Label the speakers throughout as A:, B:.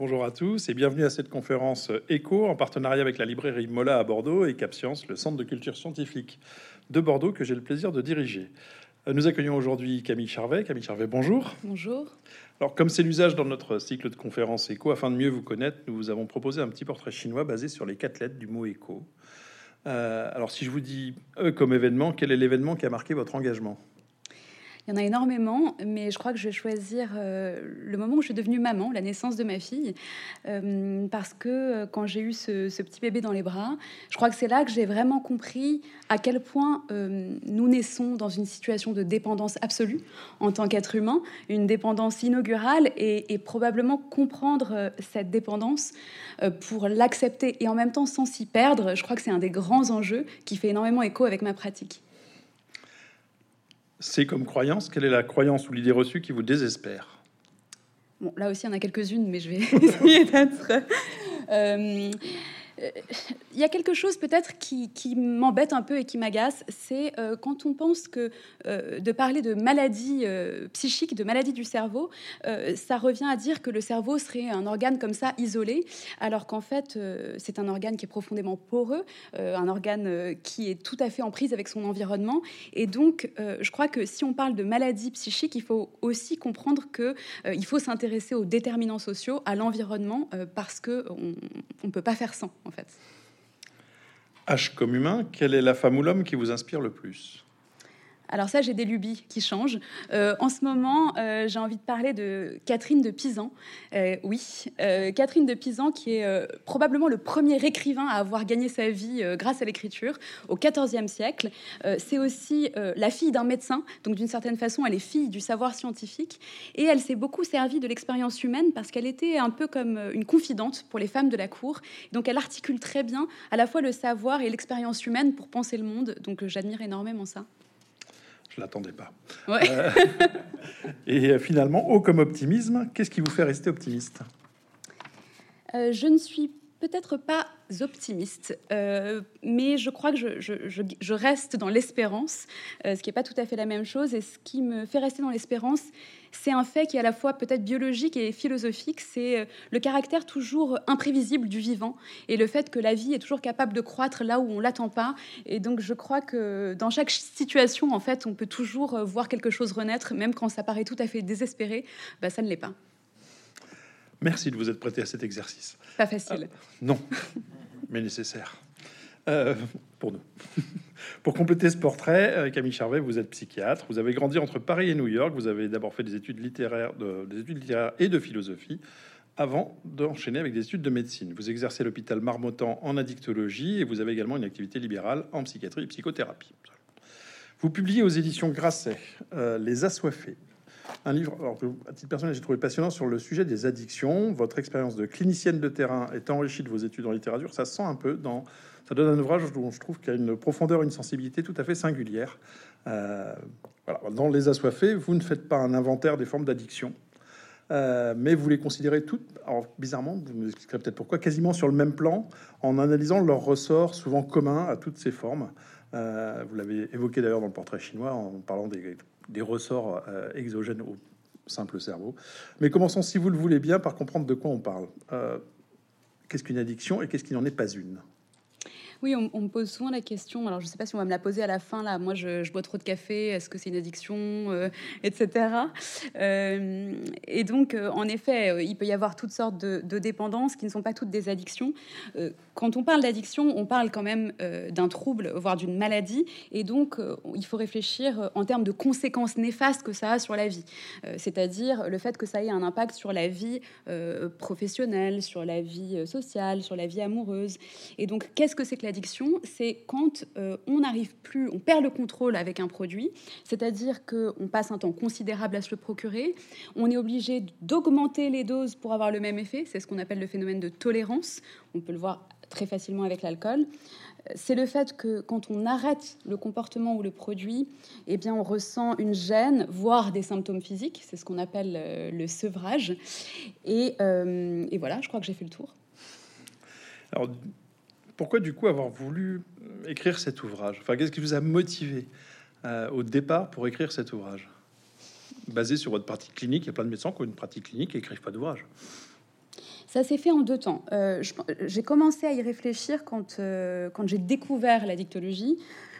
A: Bonjour à tous et bienvenue à cette conférence Éco en partenariat avec la librairie Mola à Bordeaux et CapScience, le centre de culture scientifique de Bordeaux que j'ai le plaisir de diriger. Nous accueillons aujourd'hui Camille Charvet. Camille Charvet, bonjour.
B: Bonjour.
A: Alors, comme c'est l'usage dans notre cycle de conférences Éco, afin de mieux vous connaître, nous vous avons proposé un petit portrait chinois basé sur les 4 lettres du mot éco. Alors, si je vous dis comme événement, quel est l'événement qui a marqué votre engagement ?
B: Il y en a énormément, mais je crois que je vais choisir le moment où je suis devenue maman, la naissance de ma fille, parce que quand j'ai eu ce petit bébé dans les bras, je crois que c'est là que j'ai vraiment compris à quel point nous naissons dans une situation de dépendance absolue en tant qu'être humain, une dépendance inaugurale, et probablement comprendre cette dépendance pour l'accepter et en même temps sans s'y perdre. Je crois que c'est un des grands enjeux qui fait énormément écho avec ma pratique.
A: C'est comme croyance, quelle est la croyance ou l'idée reçue qui vous désespère ?
B: Bon, là aussi, il y en a quelques-unes, mais je vais essayer d'être... Il y a quelque chose peut-être qui m'embête un peu et qui m'agace, c'est quand on pense que de parler de maladie psychique, de maladie du cerveau, ça revient à dire que le cerveau serait un organe comme ça isolé, alors qu'en fait c'est un organe qui est profondément poreux, un organe qui est tout à fait en prise avec son environnement, et donc je crois que si on parle de maladie psychique, il faut aussi comprendre que il faut s'intéresser aux déterminants sociaux, à l'environnement, parce que on peut pas faire sans. En fait.
A: H comme humain, quelle est la femme ou l'homme qui vous inspire le plus ?
B: Alors ça, j'ai des lubies qui changent. En ce moment, j'ai envie de parler de Catherine de Pisan. Catherine de Pisan, qui est probablement le premier écrivain à avoir gagné sa vie grâce à l'écriture au XIVe siècle. C'est aussi la fille d'un médecin, donc d'une certaine façon, elle est fille du savoir scientifique. Et elle s'est beaucoup servie de l'expérience humaine parce qu'elle était un peu comme une confidente pour les femmes de la cour. Donc elle articule très bien à la fois le savoir et l'expérience humaine pour penser le monde. Donc j'admire énormément ça.
A: Je l'attendais pas.
B: Ouais.
A: Et finalement, haut comme optimisme, qu'est-ce qui vous fait rester optimiste ?
B: Je ne suis peut-être pas optimiste, mais je crois que je reste dans l'espérance, ce qui n'est pas tout à fait la même chose. Et ce qui me fait rester dans l'espérance, c'est un fait qui est à la fois peut-être biologique et philosophique, c'est le caractère toujours imprévisible du vivant et le fait que la vie est toujours capable de croître là où on l'attend pas. Et donc je crois que dans chaque situation, en fait, on peut toujours voir quelque chose renaître, même quand ça paraît tout à fait désespéré, ça ne l'est pas.
A: Merci de vous être prêté à cet exercice.
B: Pas facile.
A: Non, mais nécessaire. Pour nous. Pour compléter ce portrait, Camille Charvet, vous êtes psychiatre. Vous avez grandi entre Paris et New York. Vous avez d'abord fait des études littéraires et de philosophie avant d'enchaîner avec des études de médecine. Vous exercez à l'hôpital Marmottan en addictologie et vous avez également une activité libérale en psychiatrie et psychothérapie. Vous publiez aux éditions Grasset Les Assoiffés, un livre, alors, à titre personnel, j'ai trouvé passionnant sur le sujet des addictions. Votre expérience de clinicienne de terrain est enrichie de vos études en littérature. Ça sent un peu dans... Ça donne un ouvrage dont je trouve qu'il y a une profondeur, une sensibilité tout à fait singulière. Voilà. Dans Les Assoiffés, vous ne faites pas un inventaire des formes d'addiction, mais vous les considérez toutes, alors bizarrement, vous me expliquerez peut-être pourquoi, quasiment sur le même plan, en analysant leurs ressorts souvent communs à toutes ces formes. Vous l'avez évoqué d'ailleurs dans le portrait chinois en parlant des ressorts exogènes au simple cerveau. Mais commençons, si vous le voulez bien, par comprendre de quoi on parle. Qu'est-ce qu'une addiction et qu'est-ce qui n'en est pas une ?
B: Oui, on me pose souvent la question, alors je ne sais pas si on va me la poser à la fin, là, moi je bois trop de café, est-ce que c'est une addiction, etc. Et donc, en effet, il peut y avoir toutes sortes de dépendances qui ne sont pas toutes des addictions. Quand on parle d'addiction, on parle quand même d'un trouble, voire d'une maladie, et donc il faut réfléchir en termes de conséquences néfastes que ça a sur la vie, c'est-à-dire le fait que ça ait un impact sur la vie professionnelle, sur la vie sociale, sur la vie amoureuse. Et donc, qu'est-ce que c'est que l'addiction ? C'est quand on n'arrive plus, on perd le contrôle avec un produit, c'est-à-dire qu'on passe un temps considérable à se le procurer, on est obligé d'augmenter les doses pour avoir le même effet, c'est ce qu'on appelle le phénomène de tolérance, on peut le voir très facilement avec l'alcool. C'est le fait que quand on arrête le comportement ou le produit, eh bien on ressent une gêne, voire des symptômes physiques, c'est ce qu'on appelle le sevrage. Et voilà, je crois que j'ai fait le tour.
A: Alors, pourquoi du coup avoir voulu écrire cet ouvrage ? Enfin, qu'est-ce qui vous a motivé au départ pour écrire cet ouvrage ? Basé sur votre pratique clinique, il y a plein de médecins qui ont une pratique clinique et n'écrivent pas d'ouvrage.
B: Ça s'est fait en 2 temps. J'ai commencé à y réfléchir quand j'ai découvert la dictologie,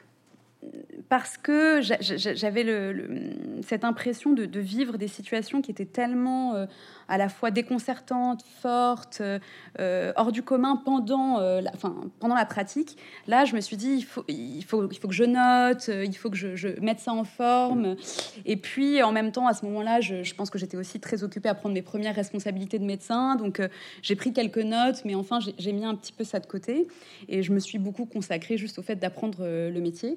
B: parce que j'avais cette impression de vivre des situations qui étaient tellement à la fois déconcertantes, fortes, hors du commun pendant la pratique. Là, je me suis dit, il faut que je note, il faut que je mette ça en forme. Et puis, en même temps, à ce moment-là, je pense que j'étais aussi très occupée à prendre mes premières responsabilités de médecin. Donc, j'ai pris quelques notes, mais enfin, j'ai mis un petit peu ça de côté. Et je me suis beaucoup consacrée juste au fait d'apprendre le métier.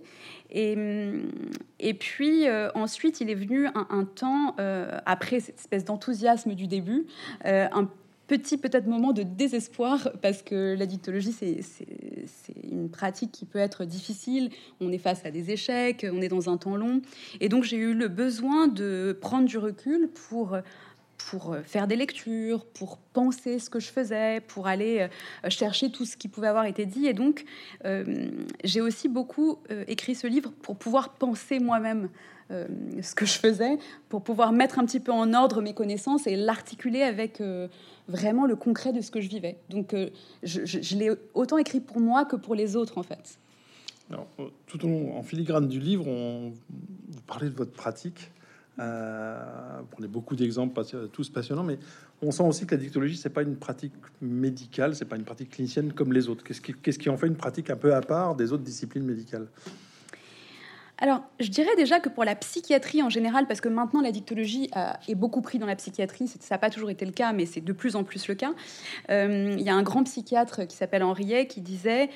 B: Et puis ensuite, il est venu un temps, après cette espèce d'enthousiasme du début, un petit peut-être moment de désespoir, parce que la dictologie, c'est une pratique qui peut être difficile. On est face à des échecs, on est dans un temps long. Et donc, j'ai eu le besoin de prendre du recul pour faire des lectures, pour penser ce que je faisais, pour aller chercher tout ce qui pouvait avoir été dit. Et donc, j'ai aussi beaucoup écrit ce livre pour pouvoir penser moi-même ce que je faisais, pour pouvoir mettre un petit peu en ordre mes connaissances et l'articuler avec vraiment le concret de ce que je vivais. Donc, je l'ai autant écrit pour moi que pour les autres, en fait.
A: Alors, tout au long, en filigrane du livre, vous parlez de votre pratique. Vous prenez beaucoup d'exemples, tous passionnants, mais on sent aussi que la dictologie, c'est pas une pratique médicale, c'est pas une pratique clinicienne comme les autres. Qu'est-ce qui en fait une pratique un peu à part des autres disciplines médicales?
B: Alors, je dirais déjà que pour la psychiatrie en général, parce que maintenant la dictologie est beaucoup pris dans la psychiatrie, ça n'a pas toujours été le cas, mais c'est de plus en plus le cas. Il y a un grand psychiatre qui s'appelle Henriet qui disait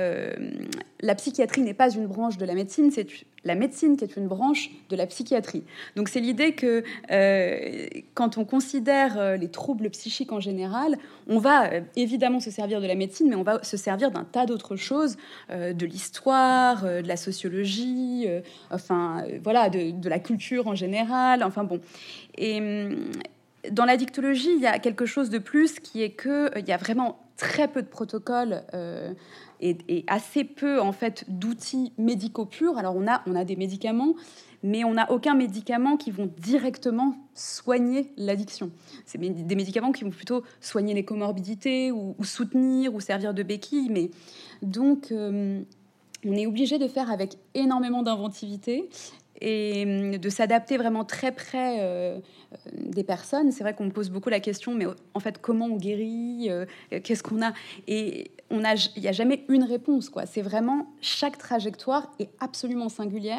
B: la psychiatrie n'est pas une branche de la médecine, c'est la médecine qui est une branche de la psychiatrie. Donc c'est l'idée que quand on considère les troubles psychiques en général, on va évidemment se servir de la médecine, mais on va se servir d'un tas d'autres choses, de l'histoire, de la sociologie, voilà, de la culture en général, enfin bon. Et dans la dictologie, il y a quelque chose de plus qui est que il y a vraiment très peu de protocoles et assez peu en fait d'outils médicaux purs. Alors on a des médicaments, mais on n'a aucun médicament qui vont directement soigner l'addiction. C'est des médicaments qui vont plutôt soigner les comorbidités ou soutenir ou servir de béquille. Mais donc on est obligé de faire avec énormément d'inventivité et de s'adapter vraiment très près des personnes. C'est vrai qu'on me pose beaucoup la question, mais en fait, comment on guérit, qu'est-ce qu'on a? Et il n'y a jamais une réponse, quoi. C'est vraiment, chaque trajectoire est absolument singulière.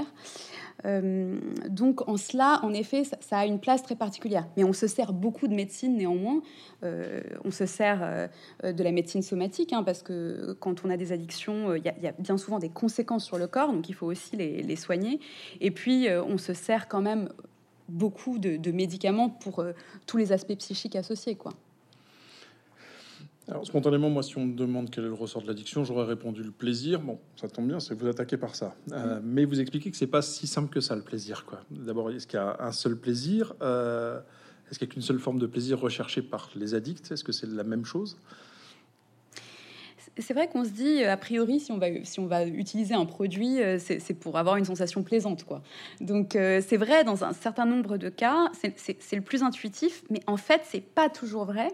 B: Donc en cela, en effet, ça a une place très particulière. Mais on se sert beaucoup de médecine néanmoins. On se sert de la médecine somatique, hein, parce que quand on a des addictions, il y a bien souvent des conséquences sur le corps, donc il faut aussi les soigner. Et puis on se sert quand même beaucoup de médicaments pour tous les aspects psychiques associés, quoi.
A: Alors, spontanément, moi, si on me demande quel est le ressort de l'addiction, j'aurais répondu le plaisir. Bon, ça tombe bien, c'est que vous attaquez par ça. Mais vous expliquez que c'est pas si simple que ça, le plaisir, quoi. D'abord, est-ce qu'il y a un seul plaisir? Est-ce qu'il y a qu'une seule forme de plaisir recherchée par les addicts? Est-ce que c'est la même chose?
B: C'est vrai qu'on se dit, a priori, si on va utiliser un produit, c'est pour avoir une sensation plaisante, quoi. Donc, c'est vrai, dans un certain nombre de cas, c'est le plus intuitif, mais en fait, c'est pas toujours vrai.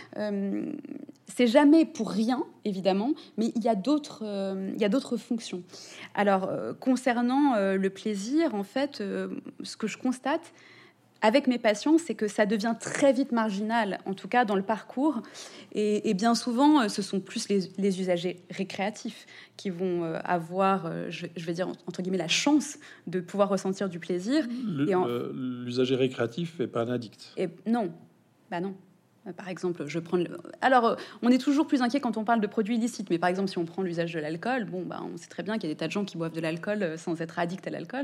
B: C'est jamais pour rien, évidemment, mais il y a d'autres fonctions. Alors, concernant le plaisir, en fait, ce que je constate avec mes patients, c'est que ça devient très vite marginal, en tout cas dans le parcours. Et bien souvent, ce sont plus les usagers récréatifs qui vont avoir, je vais dire, entre guillemets, la chance de pouvoir ressentir du plaisir.
A: L'usager récréatif n'est pas un addict.
B: Et non, bah non. Par exemple, alors, on est toujours plus inquiet quand on parle de produits illicites, mais par exemple, si on prend l'usage de l'alcool, bon, bah, on sait très bien qu'il y a des tas de gens qui boivent de l'alcool sans être addicts à l'alcool.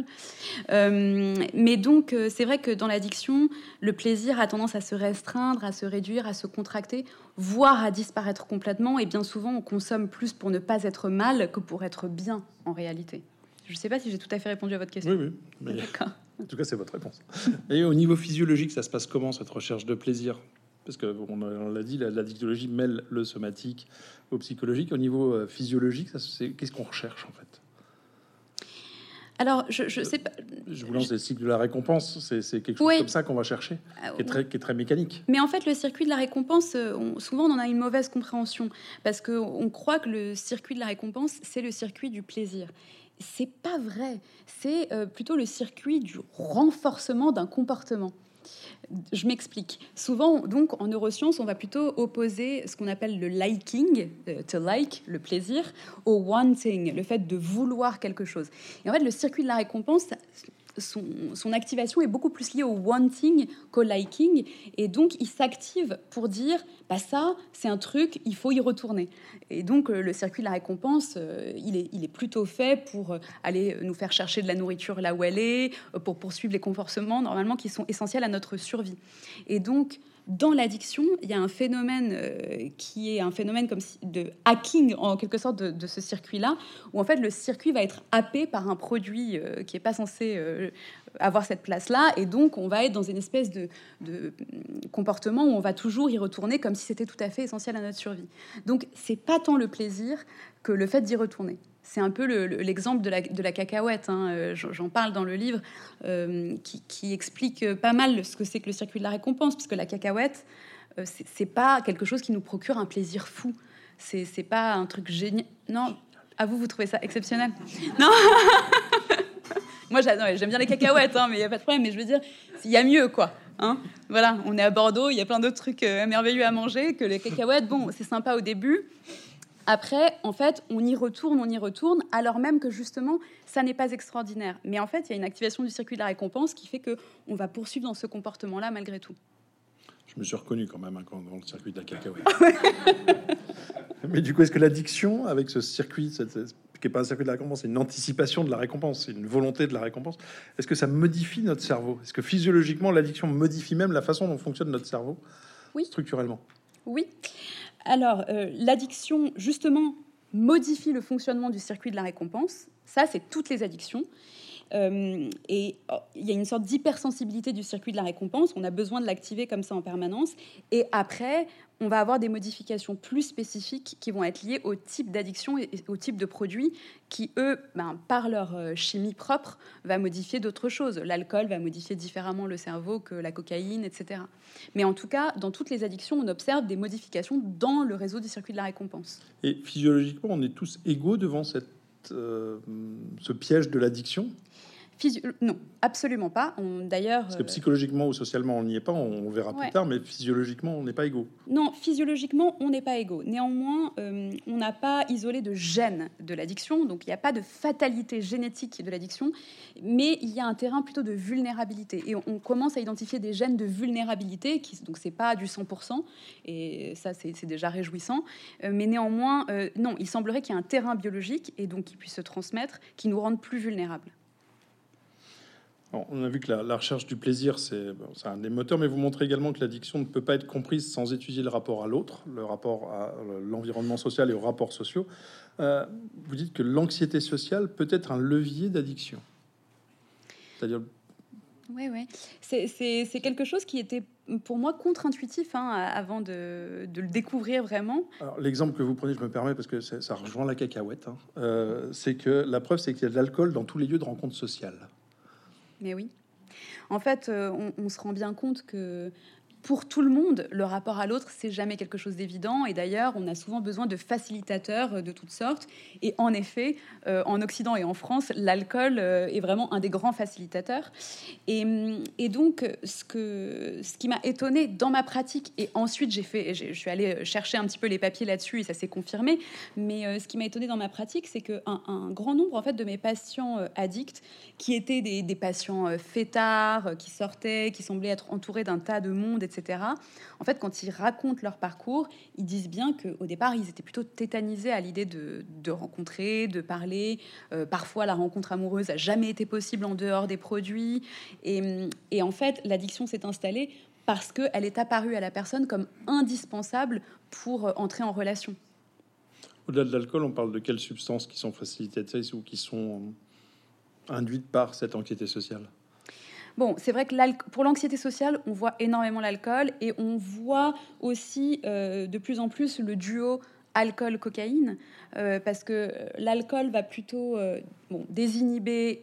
B: Mais donc, c'est vrai que dans l'addiction, le plaisir a tendance à se restreindre, à se réduire, à se contracter, voire à disparaître complètement. Et bien souvent, on consomme plus pour ne pas être mal que pour être bien, en réalité. Je ne sais pas si j'ai tout à fait répondu à votre question.
A: Oui, mais d'accord. En tout cas, c'est votre réponse. Et au niveau physiologique, ça se passe comment, cette recherche de plaisir? Parce qu'on l'a dit, la dictologie mêle le somatique au psychologique. Au niveau physiologique, qu'est-ce qu'on recherche en fait?
B: Alors, je sais pas.
A: Je vous lance le cycle de la récompense. C'est quelque chose comme ça qu'on va chercher, qui est très mécanique.
B: Mais en fait, le circuit de la récompense, souvent, on en a une mauvaise compréhension parce qu'on croit que le circuit de la récompense, c'est le circuit du plaisir. C'est pas vrai. C'est plutôt le circuit du renforcement d'un comportement. Je m'explique. Souvent, donc, en neurosciences, on va plutôt opposer ce qu'on appelle le liking, to like, le plaisir, au wanting, le fait de vouloir quelque chose. Et en fait, le circuit de la récompense, son activation est beaucoup plus liée au wanting qu'au liking, et donc il s'active pour dire bah ça c'est un truc, il faut y retourner. Et donc le circuit de la récompense, il est plutôt fait pour aller nous faire chercher de la nourriture là où elle est, pour poursuivre les comportements normalement qui sont essentiels à notre survie. Et donc dans l'addiction, il y a un phénomène qui est un phénomène comme de hacking en quelque sorte de ce circuit-là, où en fait le circuit va être happé par un produit qui n'est pas censé avoir cette place-là, et donc on va être dans une espèce de comportement où on va toujours y retourner comme si c'était tout à fait essentiel à notre survie. Donc c'est pas tant le plaisir que le fait d'y retourner. C'est un peu l'exemple de la cacahuète, hein. J'en parle dans le livre, qui explique pas mal ce que c'est que le circuit de la récompense, parce que la cacahuète, c'est pas quelque chose qui nous procure un plaisir fou. C'est pas un truc génial. Non, à vous trouvez ça exceptionnel? Non. Moi, j'aime bien les cacahuètes, hein, mais il n'y a pas de problème. Mais je veux dire, il y a mieux, quoi. Hein, voilà, on est à Bordeaux, il y a plein d'autres trucs merveilleux à manger que les cacahuètes. Bon, c'est sympa au début. Après, en fait, on y retourne, alors même que justement, ça n'est pas extraordinaire. Mais en fait, il y a une activation du circuit de la récompense qui fait que on va poursuivre dans ce comportement-là malgré tout.
A: Je me suis reconnu quand même dans le circuit de la cacahuète. Mais du coup, est-ce que l'addiction avec ce circuit, qui n'est pas un circuit de la récompense, c'est une anticipation de la récompense, c'est une volonté de la récompense, est-ce que ça modifie notre cerveau? Est-ce que physiologiquement, l'addiction modifie même la façon dont fonctionne notre cerveau, structurellement?
B: Oui. Alors, l'addiction, justement, modifie le fonctionnement du circuit de la récompense. Ça, c'est toutes les addictions. Et il y a une sorte d'hypersensibilité du circuit de la récompense. On a besoin de l'activer comme ça en permanence. Et après, on va avoir des modifications plus spécifiques qui vont être liées au type d'addiction et au type de produits qui, eux, par leur chimie propre, va modifier d'autres choses. L'alcool va modifier différemment le cerveau que la cocaïne, etc. Mais en tout cas, dans toutes les addictions, on observe des modifications dans le réseau du circuit de la récompense.
A: Et physiologiquement, on est tous égaux devant ce piège de l'addiction?
B: Non, absolument pas. D'ailleurs,
A: parce que psychologiquement ou socialement, on n'y est pas. On verra plus tard, mais physiologiquement, on n'est pas égaux.
B: Non, physiologiquement, on n'est pas égaux. Néanmoins, on n'a pas isolé de gène de l'addiction, donc il n'y a pas de fatalité génétique de l'addiction, mais il y a un terrain plutôt de vulnérabilité. Et on commence à identifier des gènes de vulnérabilité, donc c'est pas du 100%, et ça c'est déjà réjouissant. Mais néanmoins, non, il semblerait qu'il y ait un terrain biologique, et donc qui puisse se transmettre, qui nous rende plus vulnérables.
A: On a vu que la recherche du plaisir, c'est un des moteurs, mais vous montrez également que l'addiction ne peut pas être comprise sans étudier le rapport à l'autre, le rapport à l'environnement social et aux rapports sociaux. Vous dites que l'anxiété sociale peut être un levier d'addiction. C'est-à-dire...
B: Oui. C'est quelque chose qui était pour moi contre-intuitif avant de le découvrir vraiment.
A: Alors, l'exemple que vous prenez, je me permets, parce que ça rejoint la cacahuète, c'est que la preuve, c'est qu'il y a de l'alcool dans tous les lieux de rencontres sociales.
B: Mais oui. En fait, on se rend bien compte que pour tout le monde, le rapport à l'autre, c'est jamais quelque chose d'évident. Et d'ailleurs, on a souvent besoin de facilitateurs de toutes sortes. Et en effet, en Occident et en France, l'alcool est vraiment un des grands facilitateurs. Et donc, ce qui m'a étonnée dans ma pratique, et ensuite je suis allée chercher un petit peu les papiers là-dessus et ça s'est confirmé. Mais ce qui m'a étonnée dans ma pratique, c'est qu'un grand nombre en fait de mes patients addicts, qui étaient des patients fêtards, qui sortaient, qui semblaient être entourés d'un tas de monde, etc. En fait, quand ils racontent leur parcours, ils disent bien qu'au départ, ils étaient plutôt tétanisés à l'idée de rencontrer, de parler. Parfois, la rencontre amoureuse n'a jamais été possible en dehors des produits. Et en fait, l'addiction s'est installée parce qu'elle est apparue à la personne comme indispensable pour entrer en relation.
A: Au-delà de l'alcool, on parle de quelles substances qui sont facilitatrices ou qui sont induites par cette anxiété sociale?
B: Bon, c'est vrai que pour l'anxiété sociale, on voit énormément l'alcool et on voit aussi de plus en plus le duo alcool-cocaïne, parce que l'alcool va plutôt désinhiber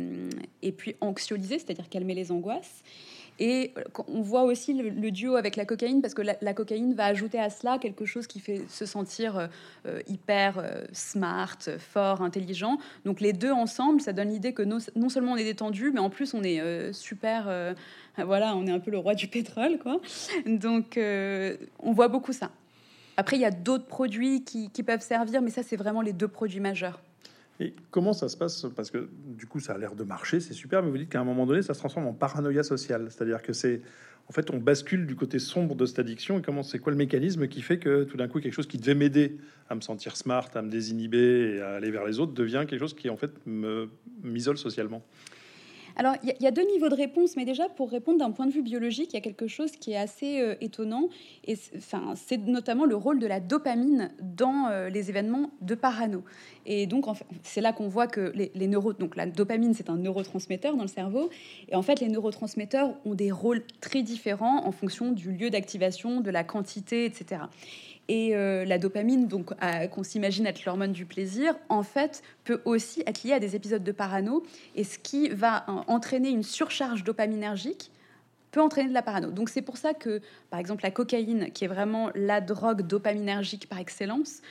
B: et puis anxiolyser, c'est-à-dire calmer les angoisses. Et on voit aussi le duo avec la cocaïne, parce que la cocaïne va ajouter à cela quelque chose qui fait se sentir hyper smart, fort, intelligent. Donc les deux ensemble, ça donne l'idée que non seulement on est détendu, mais en plus on est super... voilà, on est un peu le roi du pétrole, quoi. Donc on voit beaucoup ça. Après, il y a d'autres produits qui peuvent servir, mais ça, c'est vraiment les 2 produits majeurs.
A: Et comment ça se passe? Parce que du coup, ça a l'air de marcher, c'est super, mais vous dites qu'à un moment donné, ça se transforme en paranoïa sociale. C'est-à-dire que en fait, on bascule du côté sombre de cette addiction. Et c'est quoi le mécanisme qui fait que tout d'un coup, quelque chose qui devait m'aider à me sentir smart, à me désinhiber et à aller vers les autres, devient quelque chose qui, en fait, m'isole socialement?
B: Alors, il y a 2 niveaux de réponse, mais déjà, pour répondre d'un point de vue biologique, il y a quelque chose qui est assez étonnant, et c'est notamment le rôle de la dopamine dans les événements de parano. Et donc, en fait, c'est là qu'on voit que donc la dopamine, c'est un neurotransmetteur dans le cerveau, et en fait, les neurotransmetteurs ont des rôles très différents en fonction du lieu d'activation, de la quantité, etc. Et la dopamine, donc qu'on s'imagine être l'hormone du plaisir, en fait, peut aussi être liée à des épisodes de parano. Et ce qui va entraîner une surcharge dopaminergique peut entraîner de la parano. Donc c'est pour ça que, par exemple, la cocaïne, qui est vraiment la drogue dopaminergique par excellence,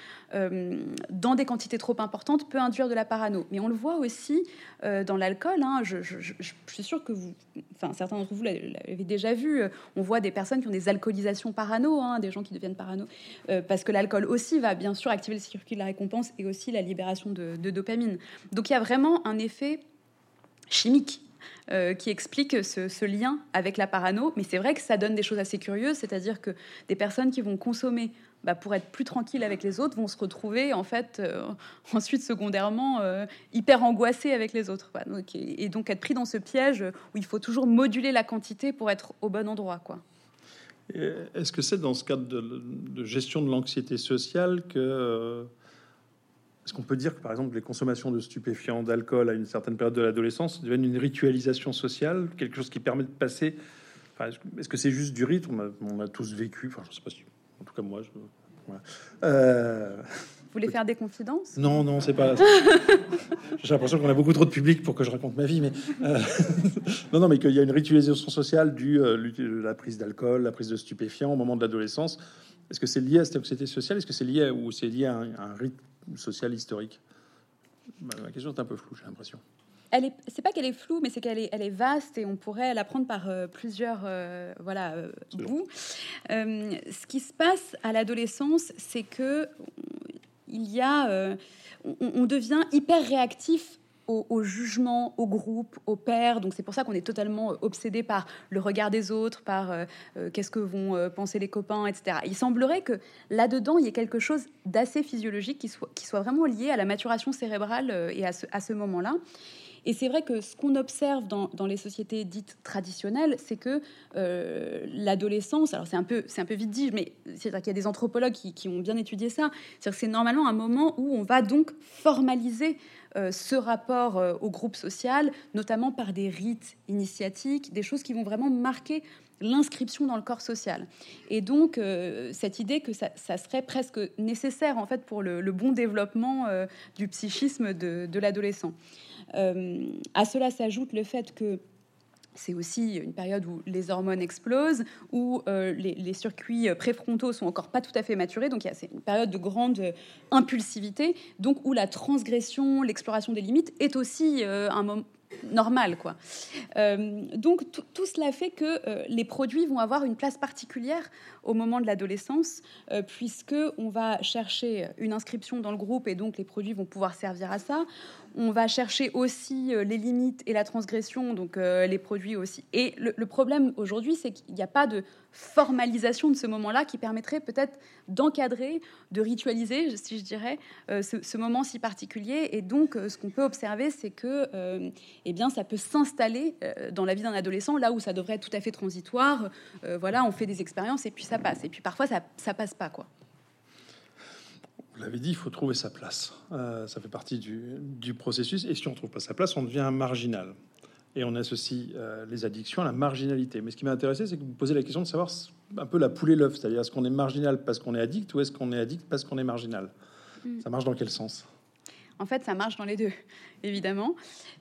B: dans des quantités trop importantes, peut induire de la parano. Mais on le voit aussi dans l'alcool. Hein. Je suis sûre que certains d'entre vous l'avez déjà vu. On voit des personnes qui ont des alcoolisations parano, hein, des gens qui deviennent parano, parce que l'alcool aussi va bien sûr activer le circuit de la récompense et aussi la libération de dopamine. Donc il y a vraiment un effet chimique qui explique ce lien avec la parano. Mais c'est vrai que ça donne des choses assez curieuses, c'est-à-dire que des personnes qui vont consommer pour être plus tranquilles avec les autres vont se retrouver en fait ensuite secondairement hyper angoissées avec les autres. Et donc être pris dans ce piège où il faut toujours moduler la quantité pour être au bon endroit, quoi.
A: Est-ce que c'est dans ce cadre de gestion de l'anxiété sociale que... Est-ce qu'on peut dire que, par exemple, les consommations de stupéfiants, d'alcool à une certaine période de l'adolescence deviennent une ritualisation sociale, quelque chose qui permet de passer... Enfin, est-ce que c'est juste du rythme? On a tous vécu, enfin, je sais pas si... En tout cas, moi, voilà.
B: Vous voulez faire des confidences?
A: Non, c'est pas... J'ai l'impression qu'on a beaucoup trop de public pour que je raconte ma vie, mais... non, mais qu'il y a une ritualisation sociale due à la prise d'alcool, la prise de stupéfiants au moment de l'adolescence. Est-ce que c'est lié à cette anxiété sociale? Est-ce que c'est lié à un rythme social historique? La question est un peu floue, j'ai l'impression.
B: C'est pas qu'elle est floue, mais c'est qu'elle est vaste et on pourrait la prendre par plusieurs bouts. Ce qui se passe à l'adolescence, c'est que on devient hyper réactif au jugement, au groupe, au père. Donc c'est pour ça qu'on est totalement obsédé par le regard des autres, par qu'est-ce que vont penser les copains, etc. Il semblerait que là-dedans, il y ait quelque chose d'assez physiologique qui soit vraiment lié à la maturation cérébrale et à ce moment-là. Et c'est vrai que ce qu'on observe dans les sociétés dites traditionnelles, c'est que l'adolescence, alors c'est un peu vite dit, mais c'est-à-dire qu'il y a des anthropologues qui ont bien étudié ça, c'est-à-dire que c'est normalement un moment où on va donc formaliser ce rapport au groupe social, notamment par des rites initiatiques, des choses qui vont vraiment marquer l'inscription dans le corps social. Et donc, cette idée que ça serait presque nécessaire, en fait, pour le bon développement du psychisme de l'adolescent. À cela s'ajoute le fait que c'est aussi une période où les hormones explosent, où les circuits préfrontaux sont encore pas tout à fait maturés. Donc, c'est une période de grande impulsivité, donc où la transgression, l'exploration des limites est aussi un moment normal, quoi. Donc tout cela fait que les produits vont avoir une place particulière au moment de l'adolescence, puisque on va chercher une inscription dans le groupe et donc les produits vont pouvoir servir à ça. On va chercher aussi les limites et la transgression, donc les produits aussi. Et le problème aujourd'hui, c'est qu'il n'y a pas de formalisation de ce moment-là qui permettrait peut-être d'encadrer, de ritualiser, si je dirais, ce moment si particulier. Et donc, ce qu'on peut observer, c'est que eh bien, ça peut s'installer dans la vie d'un adolescent, là où ça devrait être tout à fait transitoire. Voilà, on fait des expériences et puis ça passe. Et puis parfois, ça passe pas, quoi.
A: Vous l'avez dit, il faut trouver sa place. Ça fait partie du processus. Et si on ne trouve pas sa place, on devient marginal. et on associe les addictions à la marginalité. Mais ce qui m'a intéressé, c'est que vous posez la question de savoir un peu la poule et l'œuf, c'est-à-dire est-ce qu'on est marginal parce qu'on est addict ou est-ce qu'on est addict parce qu'on est marginal. Ça marche dans quel sens?
B: En fait, ça marche dans les deux, évidemment.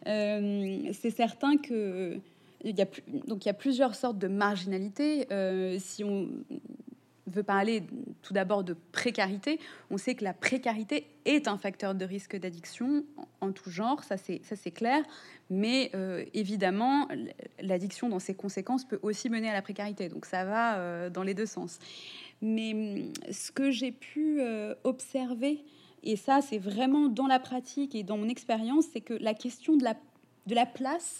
B: C'est certain que il y a plusieurs sortes de marginalité. Si on veut parler tout d'abord de précarité, on sait que la précarité est un facteur de risque d'addiction en tout genre, ça c'est clair, mais évidemment, l'addiction dans ses conséquences peut aussi mener à la précarité, donc ça va dans les deux sens. Mais ce que j'ai pu observer, et ça c'est vraiment dans la pratique et dans mon expérience, c'est que la question de la place,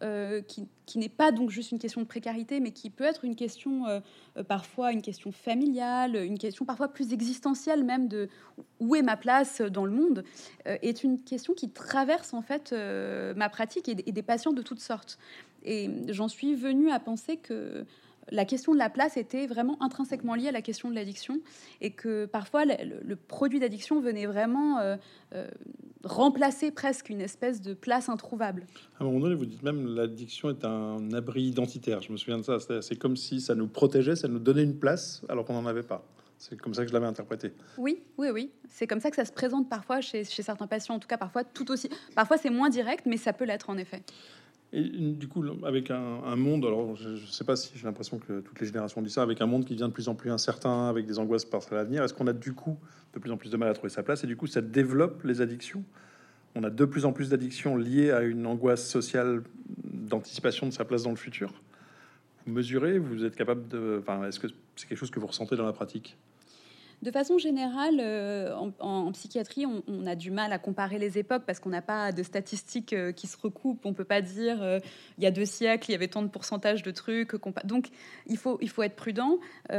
B: qui n'est pas donc juste une question de précarité, mais qui peut être une question parfois une question familiale, une question parfois plus existentielle même de où est ma place dans le monde, est une question qui traverse en fait ma pratique et des patients de toutes sortes. Et j'en suis venue à penser que la question de la place était vraiment intrinsèquement liée à la question de l'addiction et que parfois le produit d'addiction venait vraiment remplacer presque une espèce de place introuvable.
A: À un moment donné, vous dites même l'addiction est un abri identitaire. Je me souviens de ça. C'est comme si ça nous protégeait, ça nous donnait une place alors qu'on n'en avait pas. C'est comme ça que je l'avais interprété.
B: Oui. C'est comme ça que ça se présente parfois chez certains patients. En tout cas, parfois tout aussi. Parfois, c'est moins direct, mais ça peut l'être en effet.
A: Et du coup, avec un monde, alors je ne sais pas si j'ai l'impression que toutes les générations disent ça, avec un monde qui devient de plus en plus incertain, avec des angoisses par l'avenir, est-ce qu'on a du coup de plus en plus de mal à trouver sa place et du coup ça développe les addictions? On a de plus en plus d'addictions liées à une angoisse sociale d'anticipation de sa place dans le futur. Vous mesurez, vous êtes capable de... Enfin, est-ce que c'est quelque chose que vous ressentez dans la pratique?
B: De façon générale, en psychiatrie, on a du mal à comparer les époques parce qu'on n'a pas de statistiques qui se recoupent. On peut pas dire il y a 2 siècles, il y avait tant de pourcentage de trucs. Donc, il faut être prudent.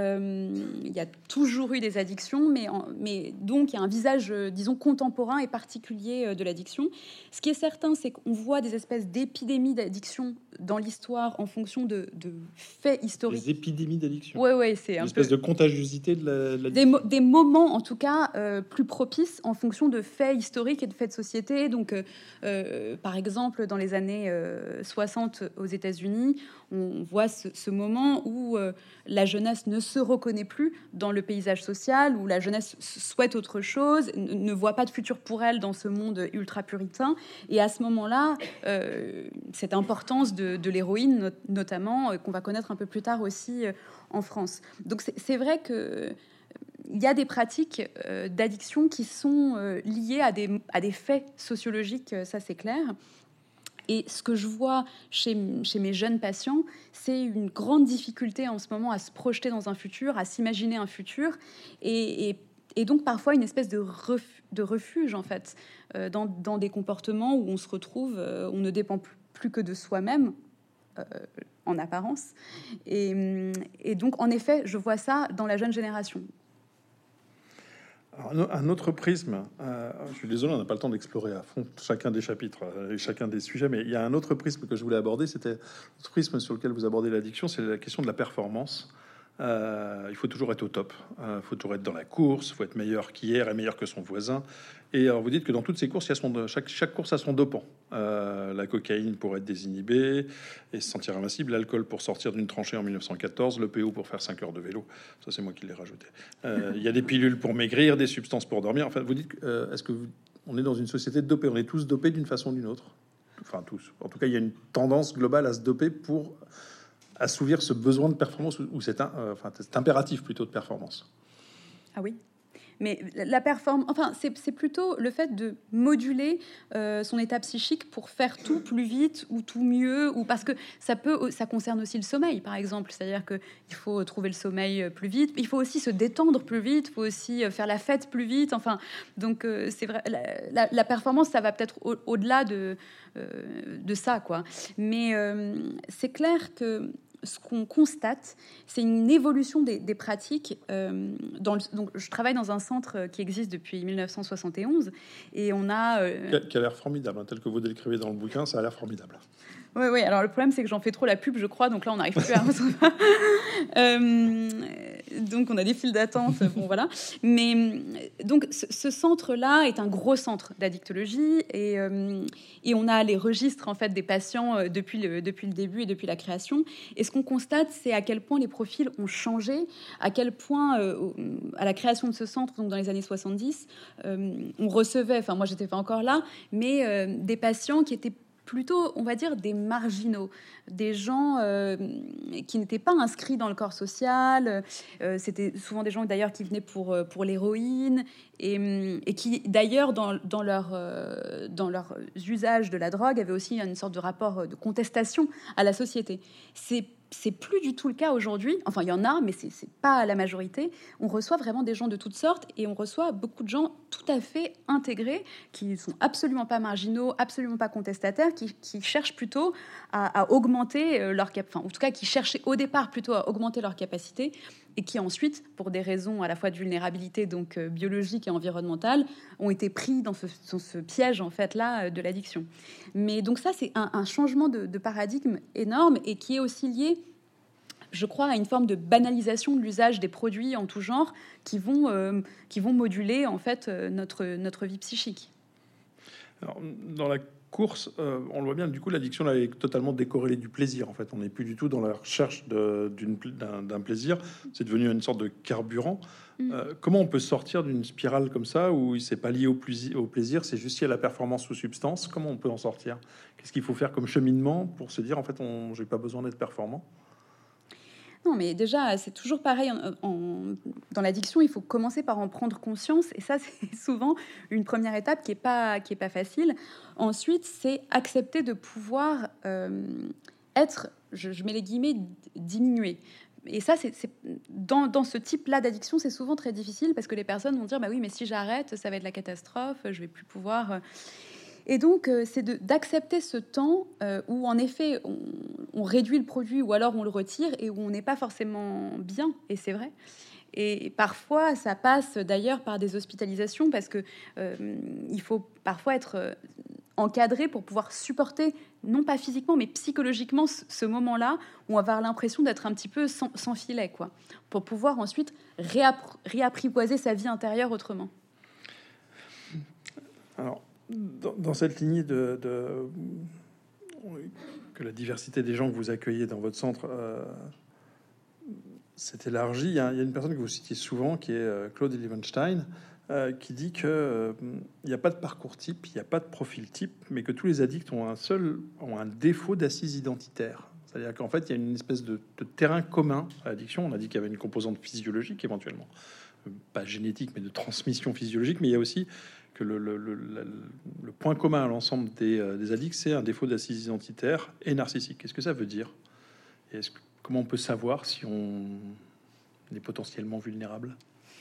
B: Il y a toujours eu des addictions, mais donc il y a un visage, disons, contemporain et particulier de l'addiction. Ce qui est certain, c'est qu'on voit des espèces d'épidémies d'addiction dans l'histoire en fonction de faits historiques.
A: Des épidémies d'addiction.
B: Ouais, c'est
A: une espèce de contagiosité de
B: l'addiction. Des moments, en tout cas, plus propices en fonction de faits historiques et de faits de société. Donc, par exemple, dans les années 60 aux États-Unis, on voit ce moment où la jeunesse ne se reconnaît plus dans le paysage social, où la jeunesse souhaite autre chose, ne voit pas de futur pour elle dans ce monde ultra puritain. Et à ce moment-là, cette importance de l'héroïne, notamment, qu'on va connaître un peu plus tard aussi en France. Donc, c'est vrai que il y a des pratiques d'addiction qui sont liées à des faits sociologiques, ça c'est clair. Et ce que je vois chez mes jeunes patients, c'est une grande difficulté en ce moment à se projeter dans un futur, à s'imaginer un futur, et donc parfois une espèce de refuge en fait, dans des comportements où on se retrouve, on ne dépend plus que de soi-même, en apparence. Et donc en effet, je vois ça dans la jeune génération.
A: Alors, un autre prisme, je suis désolé, on n'a pas le temps d'explorer à fond chacun des chapitres et chacun des sujets, mais il y a un autre prisme que je voulais aborder, c'était le prisme sur lequel vous abordez l'addiction, c'est la question de la performance. Il faut toujours être au top, il faut toujours être dans la course, il faut être meilleur qu'hier et meilleur que son voisin. Et alors vous dites que dans toutes ces courses, il y a chaque course a son dopant. La cocaïne pour être désinhibé et se sentir invincible, l'alcool pour sortir d'une tranchée en 1914, le PO pour faire 5 heures de vélo. Ça, c'est moi qui l'ai rajouté. Il y a des pilules pour maigrir, des substances pour dormir. Enfin, vous dites, est-ce que on est dans une société de dopés? On est tous dopés d'une façon ou d'une autre. Enfin, tous. En tout cas, il y a une tendance globale à se doper pour assouvir ce besoin de performance ou cet impératif plutôt de performance.
B: Ah oui. Mais la performance, enfin, c'est plutôt le fait de moduler son état psychique pour faire tout plus vite ou tout mieux, ou parce que ça concerne aussi le sommeil, par exemple. C'est-à-dire que il faut trouver le sommeil plus vite, il faut aussi se détendre plus vite, il faut aussi faire la fête plus vite. Enfin, donc c'est vrai, la performance, ça va peut-être au-delà de ça, quoi. Mais c'est clair que ce qu'on constate, c'est une évolution des pratiques. Donc, je travaille dans un centre qui existe depuis 1971 et on a...
A: Qui a l'air formidable, hein, tel que vous décrivez dans le bouquin, ça a l'air formidable.
B: Oui, alors le problème, c'est que j'en fais trop la pub, je crois, donc là, on n'arrive plus à... donc on a des files d'attente, bon voilà. Mais donc ce centre-là est un gros centre d'addictologie et on a les registres en fait des patients depuis le début et depuis la création. Et ce qu'on constate, c'est à quel point les profils ont changé, à quel point à la création de ce centre, donc dans les années 70, on recevait, enfin moi j'étais pas encore là, mais des patients qui étaient plutôt, on va dire, des marginaux, des gens qui n'étaient pas inscrits dans le corps social. C'était souvent des gens d'ailleurs qui venaient pour l'héroïne et qui d'ailleurs dans leur usage de la drogue avaient aussi une sorte de rapport de contestation à la société. C'est plus du tout le cas aujourd'hui. Enfin, il y en a, mais c'est pas la majorité. On reçoit vraiment des gens de toutes sortes et on reçoit beaucoup de gens tout à fait intégrés, qui sont absolument pas marginaux, absolument pas contestataires, qui cherchent plutôt à augmenter leur enfin, en tout cas, qui cherchaient au départ plutôt à augmenter leur capacité et qui ensuite, pour des raisons à la fois de vulnérabilité, donc biologique et environnementale, ont été pris dans ce piège en fait là de l'addiction. Mais donc ça, c'est un changement de paradigme énorme et qui est aussi lié, je crois, à une forme de banalisation de l'usage des produits en tout genre qui vont moduler en fait notre vie psychique.
A: Alors, dans la course, on le voit bien, du coup, l'addiction là, est totalement décorrélée du plaisir. En fait, on n'est plus du tout dans la recherche d'un plaisir. C'est devenu une sorte de carburant. Comment on peut sortir d'une spirale comme ça où c'est pas lié au plaisir, c'est juste lié à la performance sous substance? Comment on peut en sortir? Qu'est-ce qu'il faut faire comme cheminement pour se dire en fait, j'ai pas besoin d'être performant?
B: Non, mais déjà, c'est toujours pareil. Dans l'addiction, il faut commencer par en prendre conscience. Et ça, c'est souvent une première étape qui est pas facile. Ensuite, c'est accepter de pouvoir être, je mets les guillemets, diminué. Et ça, c'est dans ce type-là d'addiction, c'est souvent très difficile parce que les personnes vont dire, bah oui, mais si j'arrête, ça va être la catastrophe, je vais plus pouvoir... Et donc, c'est d'accepter ce temps où, en effet, on réduit le produit ou alors on le retire et où on n'est pas forcément bien, et c'est vrai. Et parfois, ça passe d'ailleurs par des hospitalisations parce que il faut parfois être encadré pour pouvoir supporter, non pas physiquement, mais psychologiquement, ce moment-là où on va avoir l'impression d'être un petit peu sans filet, quoi, pour pouvoir ensuite réapprivoiser sa vie intérieure autrement.
A: Alors, dans cette lignée que la diversité des gens que vous accueillez dans votre centre s'est élargie, il y a une personne que vous citiez souvent, qui est Claude Liebenstein, qui dit que il n'y a pas de parcours type, il n'y a pas de profil type, mais que tous les addicts ont un défaut d'assise identitaire. C'est-à-dire qu'en fait, il y a une espèce de terrain commun à l'addiction. On a dit qu'il y avait une composante physiologique éventuellement, pas génétique, mais de transmission physiologique, mais il y a aussi que le point commun à l'ensemble des addicts, c'est un défaut d'assise identitaire et narcissique. Qu'est-ce que ça veut dire? Et comment on peut savoir si on est potentiellement vulnérable?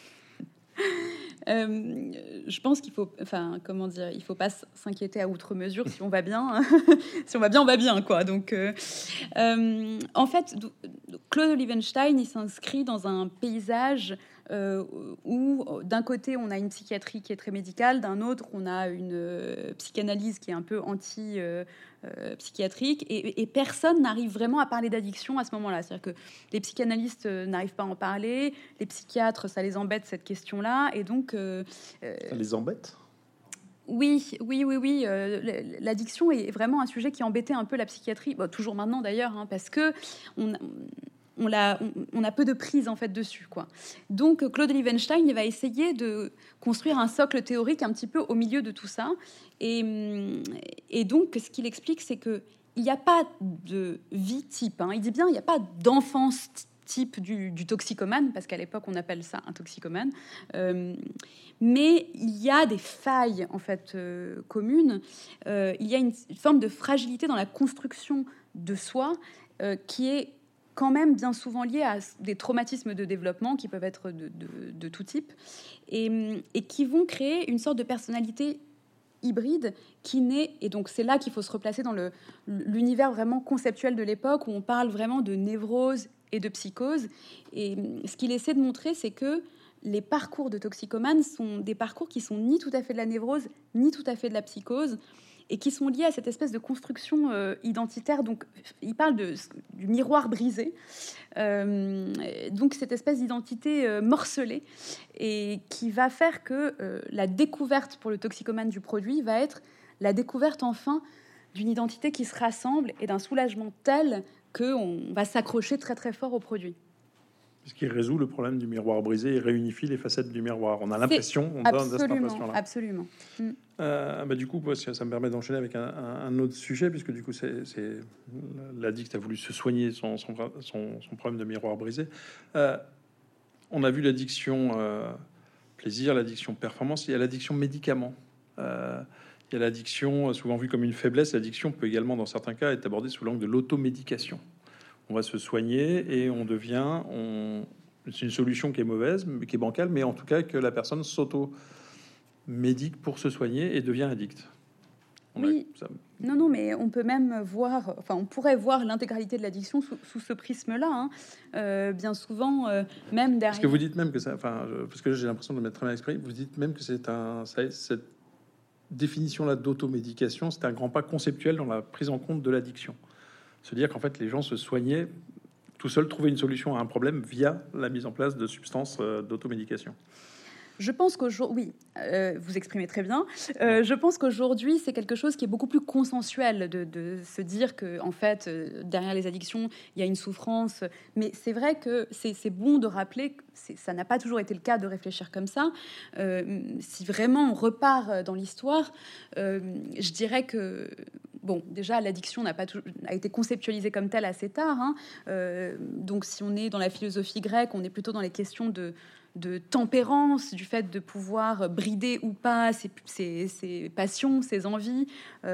B: Je pense qu'il faut, enfin, comment dire, il faut pas s'inquiéter à outre mesure si on va bien. Si on va bien, on va bien, quoi. Donc, en fait, Claude Liebenstein, il s'inscrit dans un paysage où, d'un côté, on a une psychiatrie qui est très médicale, d'un autre, on a une psychanalyse qui est un peu psychiatrique, et personne n'arrive vraiment à parler d'addiction à ce moment-là. C'est-à-dire que les psychanalystes n'arrivent pas à en parler, les psychiatres, ça les embête cette question-là, et donc...
A: ça les embête? Oui.
B: L'addiction est vraiment un sujet qui embêtait un peu la psychiatrie, bon, toujours maintenant d'ailleurs, hein, parce que on a peu de prise en fait dessus, quoi. Donc Claude Liebenstein, il va essayer de construire un socle théorique un petit peu au milieu de tout ça, et donc ce qu'il explique, c'est que il n'y a pas de vie type, hein. Il dit bien, il n'y a pas d'enfance type du toxicomane, parce qu'à l'époque on appelle ça un toxicomane, mais il y a des failles en fait communes. Il y a une forme de fragilité dans la construction de soi qui est quand même bien souvent lié à des traumatismes de développement qui peuvent être de tout type et qui vont créer une sorte de personnalité hybride qui naît, et donc c'est là qu'il faut se replacer dans l'univers vraiment conceptuel de l'époque où on parle vraiment de névrose et de psychose. Et ce qu'il essaie de montrer, c'est que les parcours de toxicomanes sont des parcours qui sont ni tout à fait de la névrose, ni tout à fait de la psychose, et qui sont liées à cette espèce de construction identitaire. Donc, il parle du miroir brisé. Donc, cette espèce d'identité morcelée et qui va faire que la découverte pour le toxicomane du produit va être la découverte enfin d'une identité qui se rassemble et d'un soulagement tel qu'on va s'accrocher très très fort au produit.
A: Ce qui résout le problème du miroir brisé et réunifie les facettes du miroir. On a l'impression, on donne cette impression-là.
B: Absolument.
A: Du coup, ça me permet d'enchaîner avec un autre sujet, puisque du coup, c'est l'addict a voulu se soigner son problème de miroir brisé. On a vu l'addiction plaisir, l'addiction performance, il y a l'addiction médicament. Il y a l'addiction, souvent vue comme une faiblesse. L'addiction peut également, dans certains cas, être abordée sous l'angle de l'automédication. On va se soigner et on devient... C'est une solution qui est mauvaise, mais qui est bancale, mais en tout cas que la personne s'auto-médique pour se soigner et devient addict.
B: Oui. Non, mais on peut même voir... Enfin, on pourrait voir l'intégralité de l'addiction sous ce prisme-là. Bien souvent, même derrière...
A: Parce que vous dites même que ça... Enfin, parce que j'ai l'impression de mettre très bien exprimé. Vous dites même que cette définition-là d'automédication, c'est un grand pas conceptuel dans la prise en compte de l'addiction. Se dire qu'en fait, les gens se soignaient tout seuls, trouver une solution à un problème via la mise en place de substances d'automédication.
B: Je pense qu'aujourd'hui, oui, vous exprimez très bien. Je pense qu'aujourd'hui, c'est quelque chose qui est beaucoup plus consensuel de se dire que, en fait, derrière les addictions, il y a une souffrance. Mais c'est vrai que c'est bon de rappeler que ça n'a pas toujours été le cas de réfléchir comme ça. Si vraiment on repart dans l'histoire, je dirais que bon, déjà, l'addiction a été conceptualisée comme telle assez tard. Donc, si on est dans la philosophie grecque, on est plutôt dans les questions de tempérance, du fait de pouvoir brider ou pas ses passions, ses envies.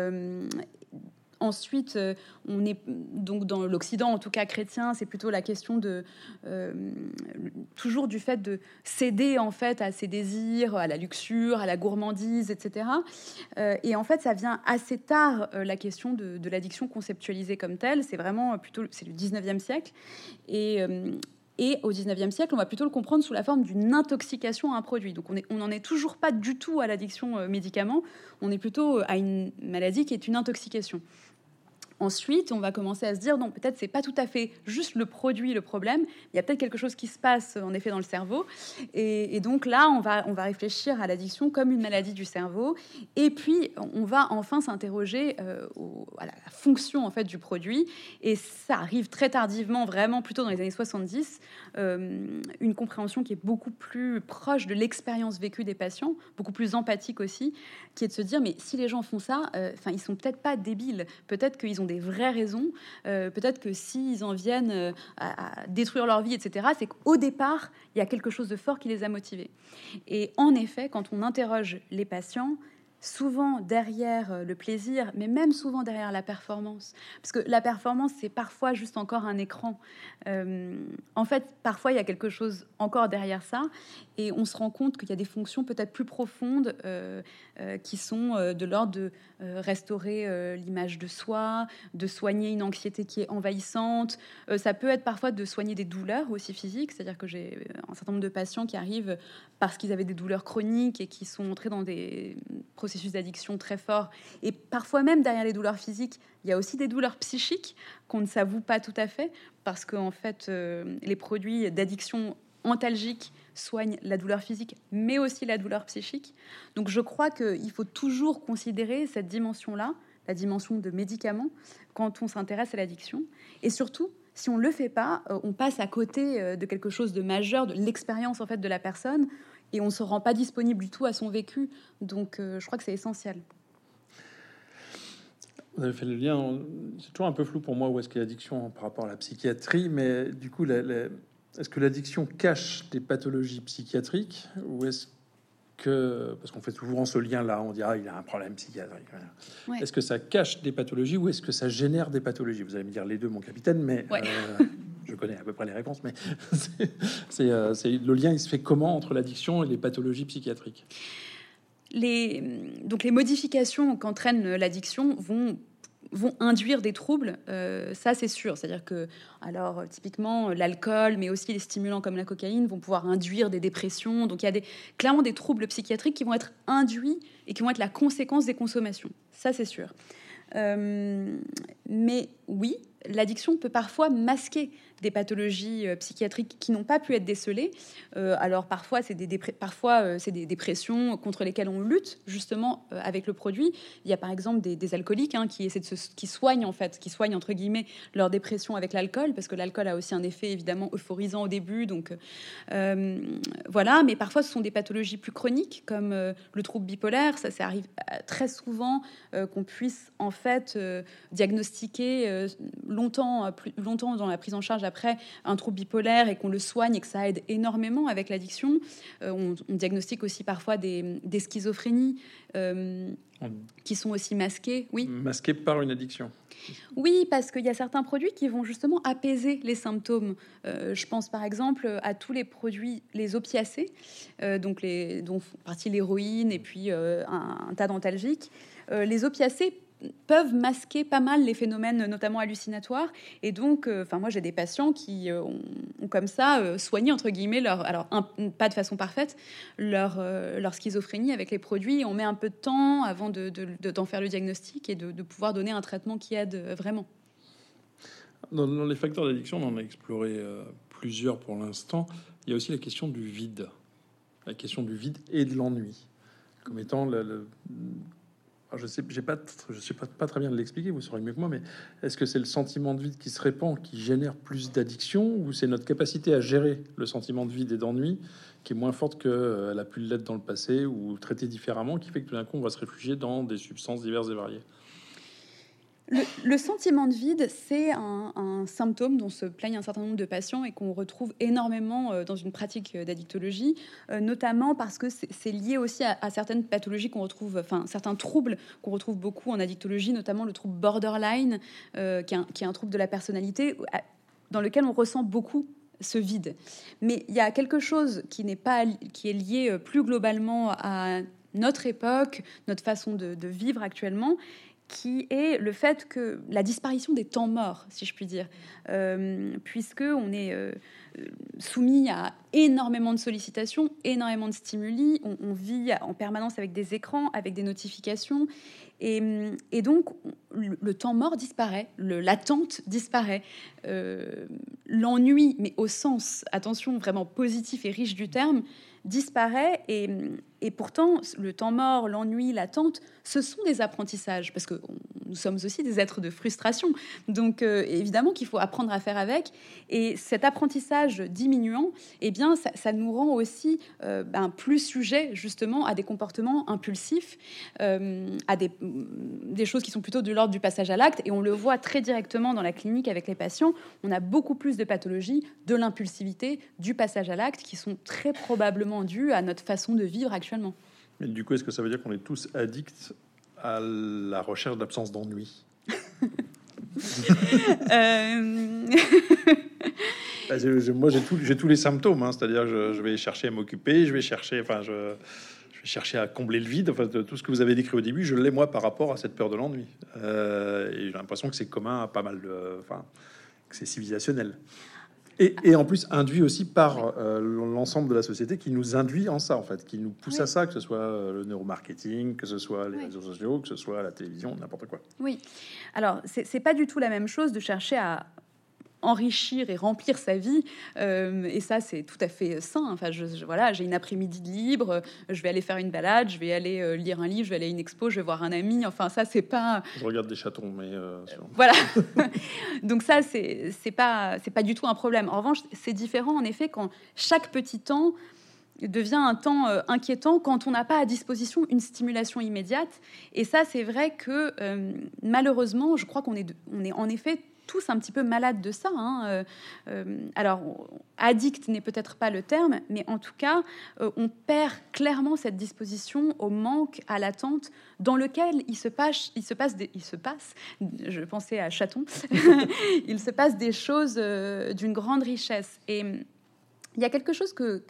B: Ensuite, on est donc dans l'Occident, en tout cas chrétien, c'est plutôt la question toujours du fait de céder en fait à ses désirs, à la luxure, à la gourmandise, etc. Et en fait, ça vient assez tard, la question de l'addiction conceptualisée comme telle. C'est vraiment c'est le 19e siècle. Et au 19e siècle, on va plutôt le comprendre sous la forme d'une intoxication à un produit. Donc on n'en est toujours pas du tout à l'addiction médicament, on est plutôt à une maladie qui est une intoxication. Ensuite, on va commencer à se dire, non, peut-être c'est pas tout à fait juste le produit, le problème. Il y a peut-être quelque chose qui se passe, en effet, dans le cerveau. Et donc là, on va réfléchir à l'addiction comme une maladie du cerveau. Et puis, on va enfin s'interroger à la fonction, en fait, du produit. Et ça arrive très tardivement, vraiment plutôt dans les années 70, une compréhension qui est beaucoup plus proche de l'expérience vécue des patients, beaucoup plus empathique aussi, qui est de se dire, mais si les gens font ça, ils sont peut-être pas débiles. Peut-être qu'ils ont des vraies raisons. Peut-être que s'ils en viennent à détruire leur vie, etc., c'est qu'au départ, il y a quelque chose de fort qui les a motivés. Et en effet, quand on interroge les patients, souvent derrière le plaisir, mais même souvent derrière la performance. Parce que la performance, c'est parfois juste encore un écran. En fait, parfois, il y a quelque chose encore derrière ça, et on se rend compte qu'il y a des fonctions peut-être plus profondes qui sont de l'ordre de restaurer l'image de soi, de soigner une anxiété qui est envahissante. Ça peut être parfois de soigner des douleurs aussi physiques, c'est-à-dire que j'ai un certain nombre de patients qui arrivent parce qu'ils avaient des douleurs chroniques et qui sont entrés dans des processus d'addiction très forts. Et parfois même, derrière les douleurs physiques, il y a aussi des douleurs psychiques qu'on ne s'avoue pas tout à fait, parce qu'en fait, les produits d'addiction antalgique soignent la douleur physique, mais aussi la douleur psychique. Donc je crois qu'il faut toujours considérer cette dimension-là, la dimension de médicaments, quand on s'intéresse à l'addiction. Et surtout, si on ne le fait pas, on passe à côté de quelque chose de majeur, de l'expérience en fait de la personne, et on ne se rend pas disponible du tout à son vécu. Donc je crois que c'est essentiel.
A: Vous avez fait le lien, c'est toujours un peu flou pour moi où est-ce qu'il y a l'addiction par rapport à la psychiatrie, mais du coup, est-ce que l'addiction cache des pathologies psychiatriques, ou est-ce que, parce qu'on fait souvent ce lien-là, on dit il a un problème psychiatrique. Ouais. Est-ce que ça cache des pathologies ou est-ce que ça génère des pathologies? Vous allez me dire les deux, mon capitaine, mais ouais. Je connais à peu près les réponses, mais c'est le lien, il se fait comment entre l'addiction et les pathologies psychiatriques?
B: Donc les modifications qu'entraîne l'addiction vont vont induire des troubles, ça c'est sûr. C'est-à-dire que, alors typiquement l'alcool, mais aussi les stimulants comme la cocaïne vont pouvoir induire des dépressions. Donc il y a clairement des troubles psychiatriques qui vont être induits et qui vont être la conséquence des consommations. Ça c'est sûr. Mais oui, l'addiction peut parfois masquer des pathologies psychiatriques qui n'ont pas pu être décelées. Alors parfois, c'est des dépressions contre lesquelles on lutte justement avec le produit. Il y a par exemple des alcooliques qui essaient qui soignent entre guillemets leur dépression avec l'alcool, parce que l'alcool a aussi un effet évidemment euphorisant au début. Donc voilà, mais parfois ce sont des pathologies plus chroniques comme le trouble bipolaire. Ça arrive très souvent qu'on puisse en fait diagnostiquer longtemps dans la prise en charge après un trouble bipolaire et qu'on le soigne et que ça aide énormément avec l'addiction. On diagnostique aussi parfois des schizophrénies qui sont aussi masquées. Oui.
A: Masquées par une addiction.
B: Oui, parce qu'il y a certains produits qui vont justement apaiser les symptômes. Je pense par exemple à tous les produits, les opiacés, dont font partie l'héroïne et puis un tas d'antalgiques. Les opiacés peuvent masquer pas mal les phénomènes, notamment hallucinatoires. Et donc, moi, j'ai des patients qui ont comme ça soigné, entre guillemets, pas de façon parfaite, leur schizophrénie avec les produits. On met un peu de temps avant d'en faire le diagnostic et de pouvoir donner un traitement qui aide vraiment.
A: Dans les facteurs d'addiction, on en a exploré plusieurs pour l'instant. Il y a aussi la question du vide. La question du vide et de l'ennui. Comme étant je sais pas très bien de l'expliquer, vous saurez mieux que moi, mais est-ce que c'est le sentiment de vide qui se répand, qui génère plus d'addiction, ou c'est notre capacité à gérer le sentiment de vide et d'ennui qui est moins forte qu'elle a pu l'être dans le passé ou traiter différemment, qui fait que tout d'un coup on va se réfugier dans des substances diverses et variées?
B: Le sentiment de vide, c'est un symptôme dont se plaignent un certain nombre de patients et qu'on retrouve énormément dans une pratique d'addictologie, notamment parce que c'est lié aussi à certaines pathologies qu'on retrouve, certains troubles qu'on retrouve beaucoup en addictologie, notamment le trouble borderline, qui est un trouble de la personnalité, dans lequel on ressent beaucoup ce vide. Mais il y a quelque chose qui est lié plus globalement à notre époque, notre façon de vivre actuellement, qui est le fait que la disparition des temps morts, si je puis dire, puisque on est soumis à énormément de sollicitations, énormément de stimuli, on vit en permanence avec des écrans, avec des notifications, et donc le temps mort disparaît, l'attente disparaît, l'ennui, mais au sens, attention, vraiment positif et riche du terme, disparaît, et pourtant le temps mort, l'ennui, l'attente, ce sont des apprentissages, parce que nous sommes aussi des êtres de frustration, donc évidemment qu'il faut apprendre à faire avec, et cet apprentissage diminuant, eh bien ça nous rend aussi plus sujet justement à des comportements impulsifs, à des choses qui sont plutôt de l'ordre du passage à l'acte, et on le voit très directement dans la clinique avec les patients. On a beaucoup plus de pathologies de l'impulsivité, du passage à l'acte, qui sont très probablement dues à notre façon de vivre actuellement.
A: Mais du coup, est-ce que ça veut dire qu'on est tous addicts à la recherche d'absence d'ennui? Moi, j'ai tous les symptômes, c'est-à-dire je vais chercher à m'occuper, je vais chercher à combler le vide. Tout ce que vous avez décrit au début, je l'ai moi par rapport à cette peur de l'ennui. Et j'ai l'impression que c'est commun à pas mal que c'est civilisationnel. Et en plus induit aussi par l'ensemble de la société qui nous induit en ça, en fait, qui nous pousse à ça, que ce soit le neuromarketing, que ce soit les réseaux sociaux, que ce soit la télévision, n'importe quoi. Oui,
B: alors c'est pas du tout la même chose de chercher à enrichir et remplir sa vie, et ça c'est tout à fait sain. Voilà, j'ai une après-midi de libre, je vais aller faire une balade, je vais aller lire un livre, je vais aller à une expo, je vais voir un ami, ça c'est pas...
A: Je regarde des chatons, mais...
B: Voilà. Donc ça c'est pas du tout un problème. En revanche, c'est différent en effet quand chaque petit temps devient un temps inquiétant, quand on n'a pas à disposition une stimulation immédiate. Et ça c'est vrai que malheureusement, je crois qu'on est en effet tous un petit peu malades de ça. Alors, addict n'est peut-être pas le terme, mais en tout cas, on perd clairement cette disposition au manque, à l'attente, dans lequel il se passe, je pensais à chaton, il se passe des choses d'une grande richesse. Et il y a quelque chose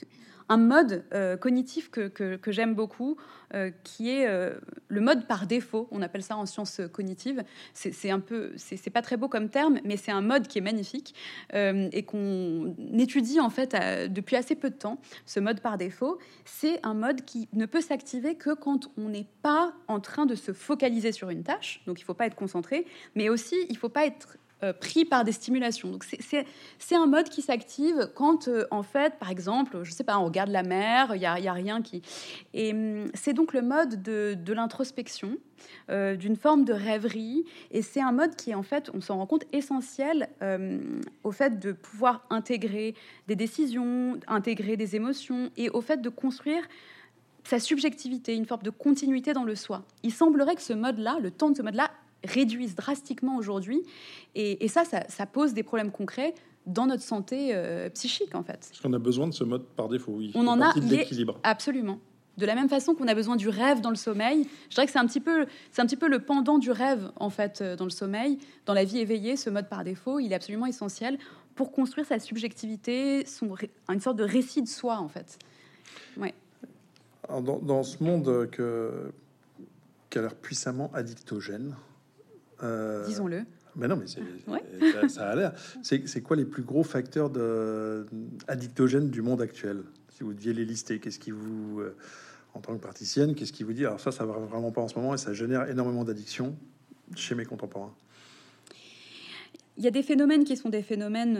B: un mode cognitif que j'aime beaucoup, qui est le mode par défaut. On appelle ça en sciences cognitives. C'est pas très beau comme terme, mais c'est un mode qui est magnifique et qu'on étudie en fait depuis assez peu de temps. Ce mode par défaut, c'est un mode qui ne peut s'activer que quand on n'est pas en train de se focaliser sur une tâche. Donc il ne faut pas être concentré, mais aussi il ne faut pas être pris par des stimulations. Donc c'est un mode qui s'active quand, en fait, par exemple, je sais pas, on regarde la mer, il y a rien qui... Et c'est donc le mode de l'introspection, d'une forme de rêverie. Et c'est un mode qui est, en fait, on s'en rend compte, essentiel au fait de pouvoir intégrer des décisions, intégrer des émotions et au fait de construire sa subjectivité, une forme de continuité dans le soi. Il semblerait que ce mode-là, le temps de ce mode-là, réduisent drastiquement aujourd'hui. Et ça pose des problèmes concrets dans notre santé psychique, en fait.
A: Parce qu'on a besoin de ce mode par défaut, oui.
B: On en a
A: l'équilibre.
B: Absolument. De la même façon qu'on a besoin du rêve dans le sommeil, je dirais que c'est un petit peu le pendant du rêve, en fait, dans le sommeil. Dans la vie éveillée, ce mode par défaut, il est absolument essentiel pour construire sa subjectivité, une sorte de récit de soi, en fait. Ouais.
A: Alors, dans ce monde qui a l'air puissamment addictogène,
B: disons-le.
A: Mais non, mais ça a l'air. C'est quoi les plus gros facteurs addictogènes du monde actuel? Si vous deviez les lister, qu'est-ce qui vous, en tant que praticienne, qu'est-ce qui vous dit? Alors ça va vraiment pas en ce moment et ça génère énormément d'addictions chez mes contemporains.
B: Il y a des phénomènes qui sont des phénomènes,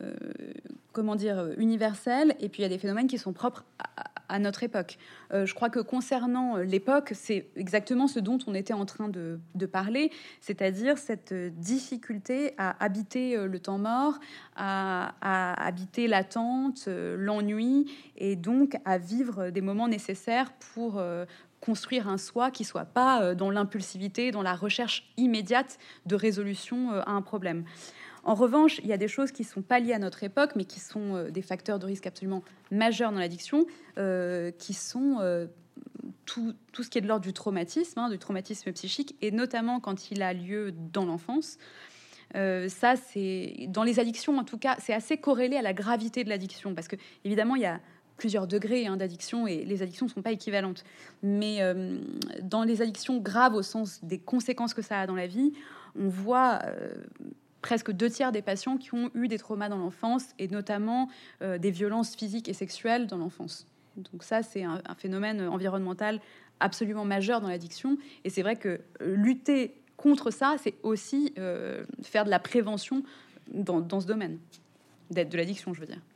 B: universels, et puis il y a des phénomènes qui sont propres à notre époque. Je crois que concernant l'époque, c'est exactement ce dont on était en train de parler, c'est-à-dire cette difficulté à habiter le temps mort, à habiter l'attente, l'ennui, et donc à vivre des moments nécessaires pour construire un soi qui soit pas dans l'impulsivité, dans la recherche immédiate de résolution à un problème. En revanche, il y a des choses qui ne sont pas liées à notre époque, mais qui sont des facteurs de risque absolument majeurs dans l'addiction, qui sont tout ce qui est de l'ordre du traumatisme psychique, et notamment quand il a lieu dans l'enfance. Ça, c'est dans les addictions, en tout cas, c'est assez corrélé à la gravité de l'addiction, parce que évidemment, il y a plusieurs degrés d'addiction et les addictions ne sont pas équivalentes. Mais dans les addictions graves, au sens des conséquences que ça a dans la vie, on voit presque 2/3 des patients qui ont eu des traumas dans l'enfance et notamment des violences physiques et sexuelles dans l'enfance. Donc ça, c'est un phénomène environnemental absolument majeur dans l'addiction. Et c'est vrai que lutter contre ça, c'est aussi faire de la prévention dans ce domaine, de l'addiction, je veux dire.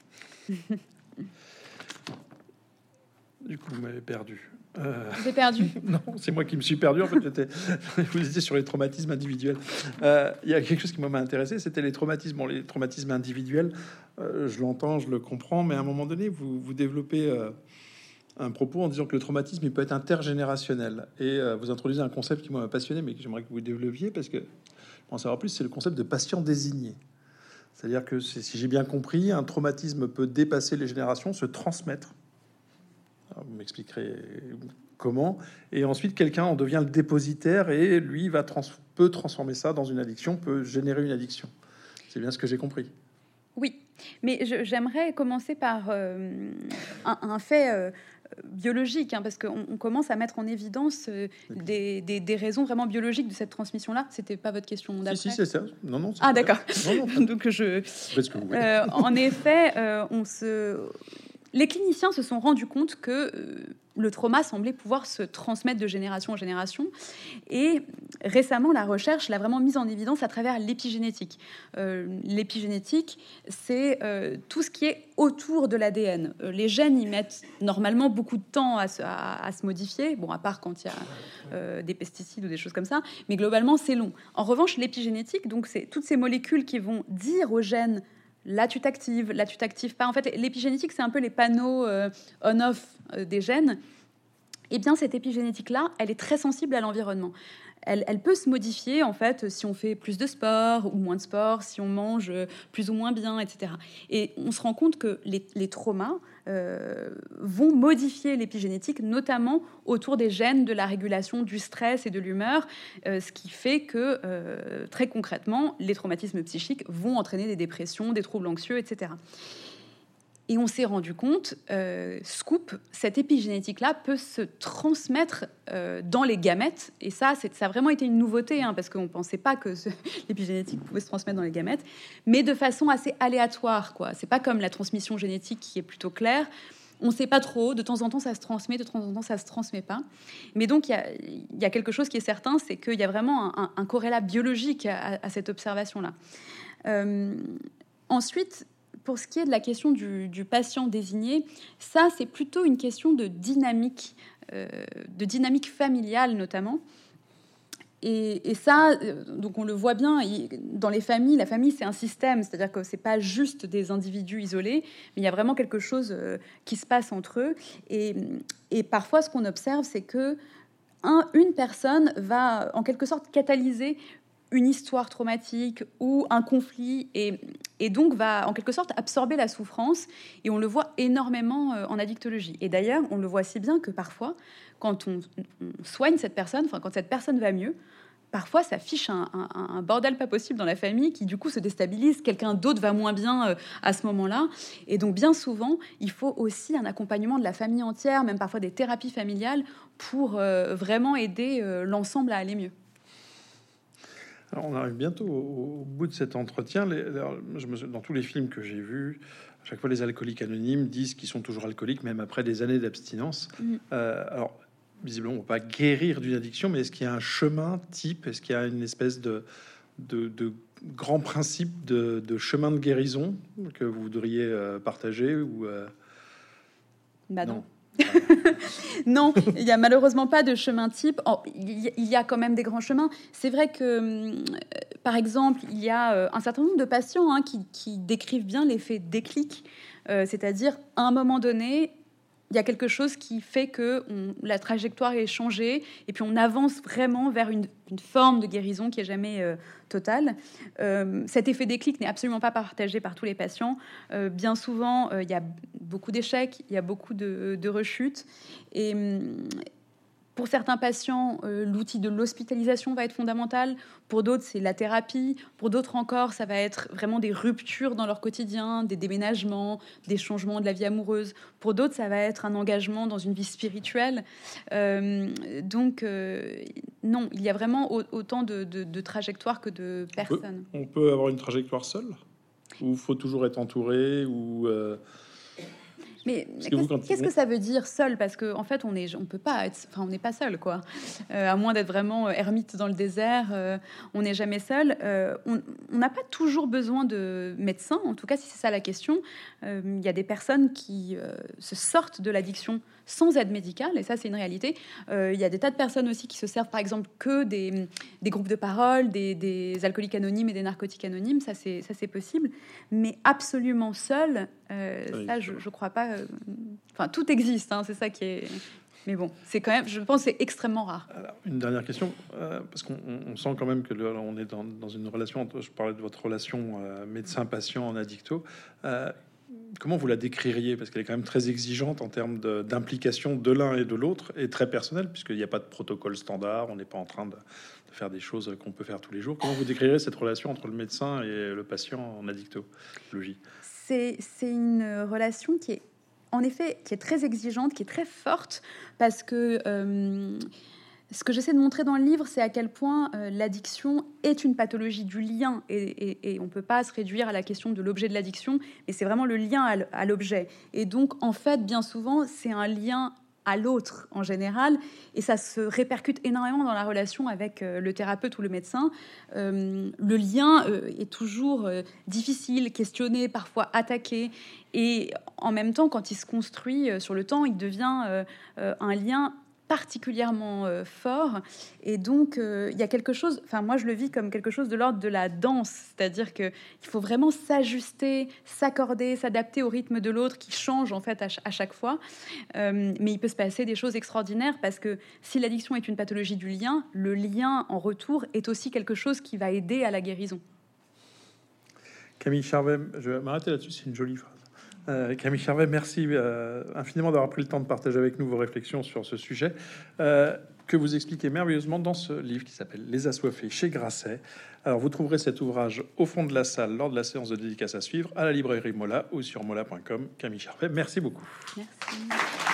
A: Du coup, vous m'avez perdu.
B: Vous avez perdu?
A: Non, c'est moi qui me suis perdu. En fait, vous étiez sur les traumatismes individuels. Il y a quelque chose qui m'a intéressé, c'était les traumatismes. Bon, les traumatismes individuels, je l'entends, je le comprends, mais à un moment donné, vous développez un propos en disant que le traumatisme, il peut être intergénérationnel. Et vous introduisez un concept qui m'a passionné, mais que j'aimerais que vous développiez, parce que pour en savoir plus, c'est le concept de patient désigné. C'est-à-dire que, si j'ai bien compris, un traumatisme peut dépasser les générations, se transmettre. Alors, vous m'expliquerez comment. Et ensuite, quelqu'un en devient le dépositaire et lui peut transformer ça dans une addiction, peut générer une addiction. C'est bien ce que j'ai compris.
B: Oui, mais j'aimerais commencer par un fait biologique, parce qu'on commence à mettre en évidence des raisons vraiment biologiques de cette transmission-là. C'était pas votre question d'après?
A: Si, c'est ça. Non.
B: Ah, d'accord.
A: Non.
B: Donc
A: Parce que vous voulez.
B: en effet, les cliniciens se sont rendus compte que le trauma semblait pouvoir se transmettre de génération en génération. Et récemment, la recherche l'a vraiment mise en évidence à travers l'épigénétique. L'épigénétique, c'est tout ce qui est autour de l'ADN. Les gènes y mettent normalement beaucoup de temps à se modifier, bon, à part quand il y a des pesticides ou des choses comme ça, mais globalement, c'est long. En revanche, l'épigénétique, donc c'est toutes ces molécules qui vont dire aux gènes: là tu t'actives pas. En fait, l'épigénétique, c'est un peu les panneaux on-off des gènes. Et bien, cette épigénétique-là, elle est très sensible à l'environnement. Elle peut se modifier, en fait, si on fait plus de sport ou moins de sport, si on mange plus ou moins bien, etc. Et on se rend compte que les traumas vont modifier l'épigénétique, notamment autour des gènes de la régulation du stress et de l'humeur, ce qui fait que, très concrètement, les traumatismes psychiques vont entraîner des dépressions, des troubles anxieux, etc. Et on s'est rendu compte, scoop, cette épigénétique-là peut se transmettre dans les gamètes. Et ça a vraiment été une nouveauté, hein, parce qu'on ne pensait pas que l'épigénétique pouvait se transmettre dans les gamètes, mais de façon assez aléatoire, quoi. C'est pas comme la transmission génétique qui est plutôt claire. On ne sait pas trop. De temps en temps, ça se transmet. De temps en temps, ça ne se transmet pas. Mais donc, il y a quelque chose qui est certain, c'est qu'il y a vraiment un corrélat biologique à cette observation-là. Ensuite, pour ce qui est de la question du patient désigné, ça, c'est plutôt une question de dynamique familiale notamment. Et ça, donc on le voit bien, dans les familles, la famille, c'est un système, c'est-à-dire que c'est pas juste des individus isolés, mais il y a vraiment quelque chose qui se passe entre eux. Et parfois, ce qu'on observe, c'est que une personne va, en quelque sorte, catalyser une histoire traumatique ou un conflit et donc va en quelque sorte absorber la souffrance, et on le voit énormément en addictologie. Et d'ailleurs, on le voit si bien que parfois, quand on soigne cette personne, enfin quand cette personne va mieux, parfois ça fiche un bordel pas possible dans la famille qui du coup se déstabilise, quelqu'un d'autre va moins bien à ce moment-là, et donc bien souvent il faut aussi un accompagnement de la famille entière, même parfois des thérapies familiales pour vraiment aider l'ensemble à aller mieux.
A: Alors, on arrive bientôt au bout de cet entretien. Dans tous les films que j'ai vus, à chaque fois, les alcooliques anonymes disent qu'ils sont toujours alcooliques, même après des années d'abstinence. Alors, visiblement, on ne va pas guérir d'une addiction, mais est-ce qu'il y a un chemin type? Est-ce qu'il y a une espèce de grand principe de chemin de guérison que vous voudriez partager ou
B: non. Non, il n'y a malheureusement pas de chemin type. Il y a quand même des grands chemins. C'est vrai que, par exemple, il y a un certain nombre de patients qui décrivent bien l'effet déclic. C'est-à-dire, à un moment donné, il y a quelque chose qui fait que la trajectoire est changée et puis on avance vraiment vers une forme de guérison qui est jamais totale. Cet effet déclic n'est absolument pas partagé par tous les patients. Bien souvent, il y a beaucoup d'échecs, il y a beaucoup de rechutes. Et pour certains patients, l'outil de l'hospitalisation va être fondamental. Pour d'autres, c'est la thérapie. Pour d'autres encore, ça va être vraiment des ruptures dans leur quotidien, des déménagements, des changements de la vie amoureuse. Pour d'autres, ça va être un engagement dans une vie spirituelle. Donc, non, il y a vraiment autant de trajectoires que de personnes.
A: On peut avoir une trajectoire seule? Ou faut toujours être entouré? Ou
B: Mais qu'est-ce que ça veut dire seul? Parce que en fait, on peut pas être, enfin, on n'est pas seul, quoi. À moins d'être vraiment ermite dans le désert, on n'est jamais seul. On n'a pas toujours besoin de médecins. En tout cas, si c'est ça la question, il y a des personnes qui se sortent de l'addiction sans aide médicale, et ça, c'est une réalité. Il y a des tas de personnes aussi qui se servent, par exemple, que des groupes de parole, des alcooliques anonymes et des narcotiques anonymes. Ça, c'est possible. Mais absolument seul, ça, je crois pas. Enfin, tout existe, hein, c'est ça qui est. Mais bon, c'est quand même, je pense, c'est extrêmement rare.
A: Alors, une dernière question, parce qu'on sent quand même que on est dans une relation. Je parlais de votre relation médecin-patient en addicto. Comment vous la décririez? Parce qu'elle est quand même très exigeante en termes d'implication de l'un et de l'autre, et très personnelle, puisqu'il n'y a pas de protocole standard. On n'est pas en train de faire des choses qu'on peut faire tous les jours. Comment vous décrirez cette relation entre le médecin et le patient en addictologie?
B: C'est une relation qui est, en effet, qui est très exigeante, qui est très forte, parce que ce que j'essaie de montrer dans le livre, c'est à quel point l'addiction est une pathologie du lien, et on ne peut pas se réduire à la question de l'objet de l'addiction, mais c'est vraiment le lien à l'objet. Et donc, en fait, bien souvent, c'est un lien à l'autre en général, et ça se répercute énormément dans la relation avec le thérapeute ou le médecin. Le lien est toujours difficile, questionné, parfois attaqué, et en même temps, quand il se construit sur le temps, il devient un lien particulièrement fort, et donc il y a quelque chose, enfin moi je le vis comme quelque chose de l'ordre de la danse, c'est-à-dire que il faut vraiment s'ajuster, s'accorder, s'adapter au rythme de l'autre qui change en fait à chaque fois, mais il peut se passer des choses extraordinaires, parce que si l'addiction est une pathologie du lien, le lien en retour est aussi quelque chose qui va aider à la guérison.
A: Camille Charvet, je vais m'arrêter là-dessus, c'est une jolie phrase. Camille Charvet, merci infiniment d'avoir pris le temps de partager avec nous vos réflexions sur ce sujet, que vous expliquez merveilleusement dans ce livre qui s'appelle Les Assoiffés chez Grasset. Alors, vous trouverez cet ouvrage au fond de la salle lors de la séance de dédicace à suivre à la librairie Mola ou sur mola.com. Camille Charvet, merci beaucoup.
B: Merci.